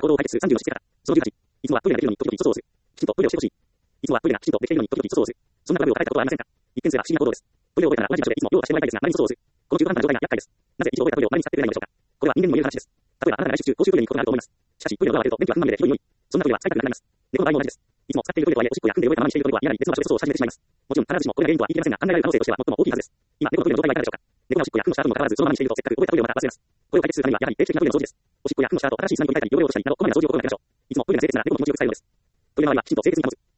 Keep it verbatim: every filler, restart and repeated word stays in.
行動を解決するさんじゅうの質から。そのじゅうはち、いつもはトイレができるのに時々一つをする。きちんとトイレをしてほしい。いつもはトイレがきちんとできているのに時々一つをする。そんなバグを変えたことはありませんか？一見すれば不思議な行動です。トイレを覚えたら同じ場所でいつも用をしてもらいたいですが、何に一つをする。この中途半端な状態が厄介です。なぜ一度覚えたトイレを毎日使っていないのでしょうか。これは人間にも言える話です。例えばあなたが来週中公衆トイレに行くことがあると思います。しかしトイレを覚えると便器は踏んまみれでひどい匂い。そんなトイレは使いたくなくなります。猫の場合も同じです。いつも使っているトイレとはいえ、おしっこや糞で覚えたままにしているトイレは嫌なり別の場所で粗相を始めてしまいます。もちろん必ずしもこれが原因とは言い切れませんが、考えられる可能性としては最も大きいはずです。今、猫のトイレの状態はいかがでしょうか。猫がおしっこや糞をした後にもかかわらずそのままにしているとせっかく覚えたトイレをまた忘れます。これを解決するためにはやはり定期的なトイレの掃除です。おしっこや糞をした後、新しい砂に取り替えたり汚れを落としたりなどこまめな掃除を心がけましょう。いつもトイレが清潔な猫の気持ちよく使うのです。トイレ周りはきちんと清潔に保つ。